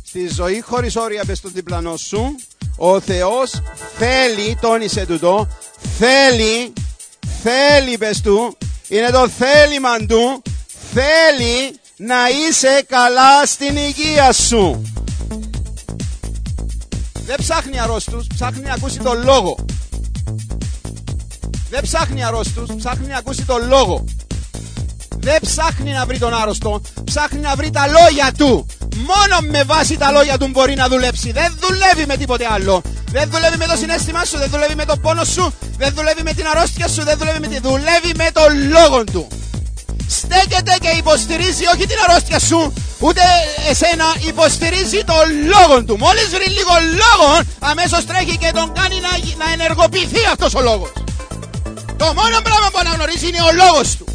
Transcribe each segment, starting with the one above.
Στη ζωή χωρίς όρια, πες στον διπλανό σου, ο Θεός θέλει, τόνισε τούτο, θέλει πες του, είναι το θέλημα του, θέλει να είσαι καλά στην υγεία σου. Δεν ψάχνει αρρώστους, ψάχνει να ακούσει τον λόγο. Δεν ψάχνει αρρώστους, ψάχνει να ακούσει τον λόγο. Δεν ψάχνει να βρει τον άρρωστο, ψάχνει να βρει τα λόγια του. Μόνο με βάση τα λόγια του μπορεί να δουλέψει. Δεν δουλεύει με τίποτε άλλο. Δεν δουλεύει με το συναίσθημά σου, δεν δουλεύει με τον πόνο σου, δεν δουλεύει με την αρρώστια σου, δεν δουλεύει με τη... δουλεύει με τον λόγο του. Στέκεται και υποστηρίζει όχι την αρρώστια σου, ούτε εσένα, υποστηρίζει τον λόγο του. Μόλις βρει λίγο λόγο, αμέσως τρέχει και τον κάνει να ενεργοποιηθεί αυτός ο λόγος. Το μόνο πράγμα που αναγνωρίζει είναι ο λόγος του.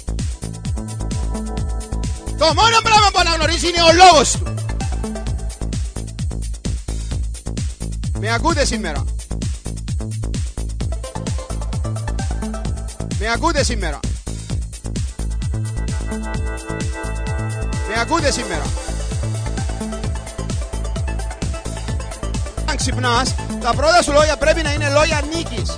Το μόνο πράγμα που αναγνωρίζει είναι ο λόγος του. Με ακούτε σήμερα? Με ακούτε σήμερα? Με ακούτε σήμερα? Αν ξυπνάς, τα πρώτα σου λόγια πρέπει να είναι λόγια νίκης.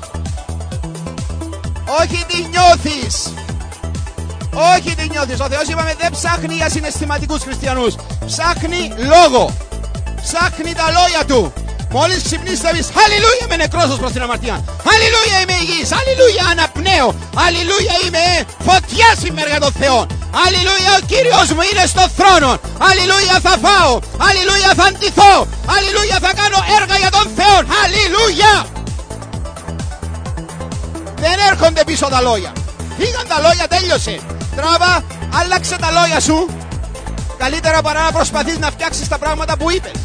Όχι τι νιώθεις. Όχι τι νιώθεις. Ο Θεός, είπαμε, δεν ψάχνει για συναισθηματικούς χριστιανούς. Ψάχνει λόγο. Ψάχνει τα λόγια του. Μόλις ξυπνείς θα πεις «Αλληλούια, είμαι νεκρός προς την αμαρτία. Αλληλούια, είμαι υγιής. Αλληλούια, αναπνέω. Αλληλούια, είμαι φωτιά σήμερα για τον Θεό. Αλληλούια, ο Κύριος μου είναι στο θρόνο. Αλληλούια, θα φάω. Αλληλούια, θα αντιθώ. Αλληλούια, θα κάνω έργα για τον Θεό. Αλληλούια». Δεν έρχονται πίσω τα λόγια. Φύγαν τα λόγια, τέλειωσε. Τράβα, άλλαξε τα λόγια σου. Καλύτερα παρά να προσπαθείς να φτιάξεις τα πράγματα που είπες.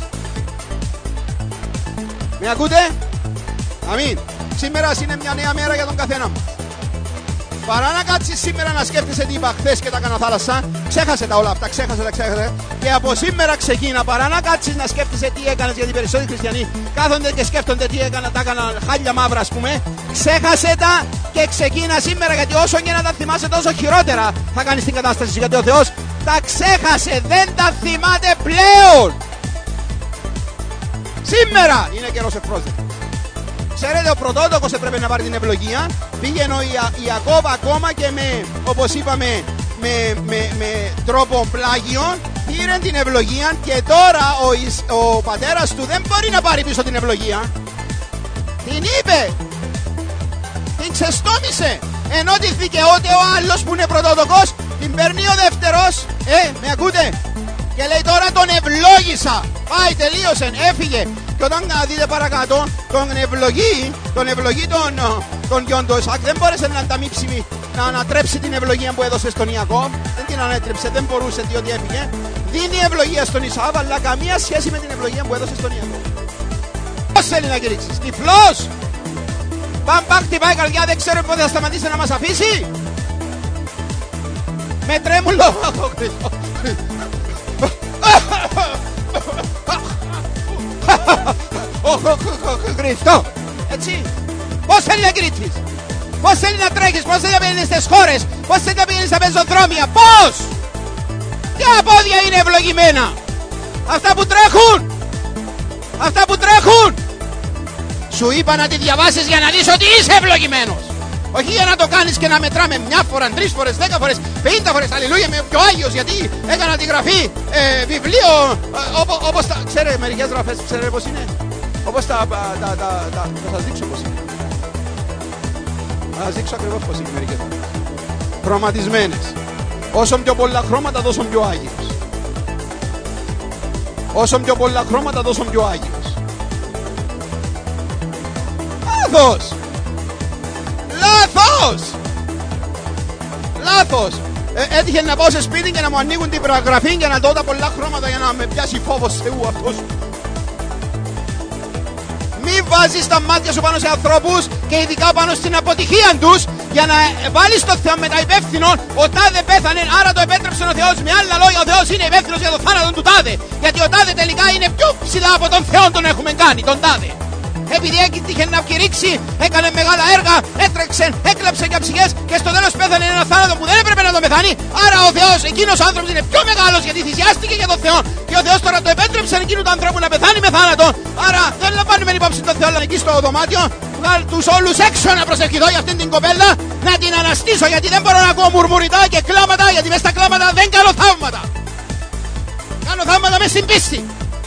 Με ακούτε? Αμήν. Σήμερα είναι μια νέα μέρα για τον καθένα μας. Παρά να κάτσεις σήμερα να σκέφτεσαι τι είπα χθες και τα έκανα θάλασσα, ξέχασε τα όλα αυτά, ξέχασε. Και από σήμερα ξεκίνα, παρά να κάτσεις να σκέφτεσαι τι έκανες, γιατί οι περισσότεροι χριστιανοί κάθονται και σκέφτονται τι έκανα, τα έκανα χάλια μαύρα ας πούμε. Ξέχασε τα και ξεκίνα σήμερα, γιατί όσο και να τα θυμάσαι τόσο χειρότερα θα κάνεις την κατάσταση σου, γιατί ο Θεός τα ξέχασε, δεν τα θυμάται πλέον. Σήμερα είναι καιρός ευπρόσδεκτος. Ξέρετε, ο πρωτότοκος έπρεπε να πάρει την ευλογία. Πήγαινε ο Ιακώβ ακόμα και με, όπως είπαμε, με τρόπο πλάγιο, πήρε την ευλογία και τώρα ο πατέρας του δεν μπορεί να πάρει πίσω την ευλογία. Την είπε, την ξεστόμησε. Ενώ τη δικαιώται ο άλλος που είναι πρωτότοκος, την παίρνει ο δεύτερος. Με ακούτε? Και λέει τώρα τον ευλόγησα. Πάει, τελείωσε, έφυγε. Και όταν δείτε παρακάτω, τον ευλογεί τον γιον του Ισαάκ, δεν μπόρεσε να ανταμείψει, να ανατρέψει την ευλογία που έδωσε στον Ιακώβ. Δεν την ανέτρεψε, δεν μπορούσε, διότι έφυγε. Δίνει ευλογία στον Ισαάκ, αλλά καμία σχέση με την ευλογία που έδωσε στον Ιακώβ. Πώς θέλει να κηρύξεις? Τυφλός. Μπαμπ, χτυπάει η καρδιά, δεν ξέρω πότε θα σταματήσει να μας αφήσει. Με τρέμουλο. Χριστό. Έτσι. Πώς θέλει να κρύψεις? Πώς θέλει να τρέχεις? Πώς θέλει να πηγαίνεις στις χώρες? Πώς θέλει να πηγαίνεις στα πεζοδρόμια? Πώς? Ποια πόδια είναι ευλογημένα? Αυτά που τρέχουν. Αυτά που τρέχουν. Σου είπα να τη διαβάσεις για να δεις ότι είσαι ευλογημένος. Όχι για να το κάνεις και να μετράμε μια φορά, 3 φορές, 10 φορές, 50 φορές. Αλληλούια, είμαι πιο Άγιος γιατί έκανα τη γραφή βιβλίο όπως τα... Ξέρετε μερικές γραφές, ξέρετε πώς είναι? Όπως θα σας δείξω πώς είναι. Θα σας δείξω ακριβώς πώς είναι μερικές γραφές. Χρωματισμένες. Όσο πιο πολλά χρώματα τόσο πιο Άγιος. Όσο πιο πολλά χρώματα τόσο πιο Άγιος. Λάθος. Λάθος! Λάθος! Έτυχε να πάω σε σπίτι και να μου ανοίγουν την γραφή και να δω τα πολλά χρώματα για να με πιάσει φόβος Θεού αυτός. Μην βάζεις τα μάτια σου πάνω σε ανθρώπους και ειδικά πάνω στην αποτυχία τους για να βάλεις το Θεό μετά υπεύθυνο. Ο τάδε πέθανε, άρα το επέτρεψε ο Θεός. Με άλλα λόγια, ο Θεός είναι υπεύθυνος για το θάνατο του τάδε. Γιατί ο τάδε τελικά είναι πιο ψηλά από τον Θεό τον έχουμε κάνει, τον τάδε. επειδή έτυχε να κηρύξει, έκανε μεγάλα έργα, έτρεξε, έκλαψε για ψυχές και στο τέλος πέθανε ένα θάνατο που δεν έπρεπε να το πεθάνει. Άρα ο Θεός, εκείνος ο άνθρωπος είναι πιο μεγάλος γιατί θυσιάστηκε για τον Θεό και ο Θεός τώρα το επέτρεψε εκείνου του ανθρώπου να πεθάνει με θάνατο. Άρα δεν λαμβάνουμε υπόψη τον Θεό, αλλά εκεί στο δωμάτιο βγάλ τους όλους έξω να προσευχηθώ για αυτήν την κοπέλα, να την αναστήσω γιατί δεν μπορώ να ακούω μουρμουριτά και κλάματα, γιατί μες στα κλάματα δεν κάνω θαύματα. Κάνω θαύματα μες στην πίστη.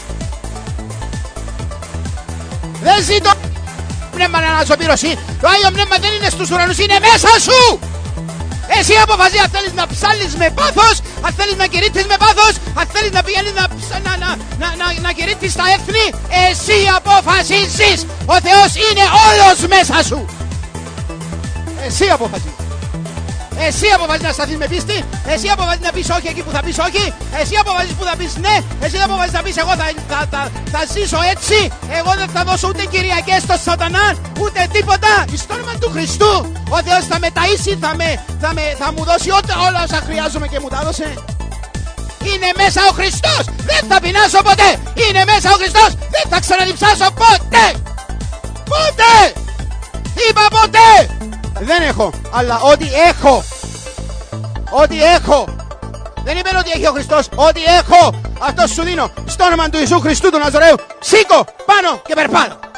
Δεν ζητώ πνεύμα να αναζωπήρωση. Το Άγιο Πνεύμα δεν είναι στους ουρανούς, είναι μέσα σου. Εσύ αποφασίζεις αν θέλεις να ψάλεις με πάθος, αν θέλεις να κηρύττεις με πάθος, αν θέλεις να πηγαίνεις να κηρύττεις στα έθνη. Εσύ αποφασίζεις. Ο Θεός είναι όλος μέσα σου. Εσύ αποφασίζεις. Εσύ αποφασίζεις να σταθείς με πίστη. Εσύ αποφασίζεις να πεις όχι εκεί που θα πεις όχι. Εσύ αποφασίζεις που θα πεις ναι. Εσύ αποφασίζεις να πεις εγώ θα ζήσω έτσι. Εγώ δεν θα δώσω ούτε Κυριακές στο σατανά, ούτε τίποτα. Στο όνομα του Χριστού ο Θεός θα με ταΐσει, θα μου δώσει όλα όσα χρειάζομαι και μου τα έδωσε. Είναι μέσα ο Χριστός. Δεν θα πεινάσω ποτέ. Είναι μέσα ο Χριστός. Δεν θα ξαναδιψάσω ποτέ. Ποτέ. Είπα ποτέ. Δεν έχω, αλλά ό,τι έχω. Ό,τι έχω. Δεν είπε ότι έχει ο Χριστός. Ό,τι έχω, αυτό σου δίνω. Στο όνομα του Ιησού Χριστού του Ναζωραίου. Σήκω πάνω και περπάτα.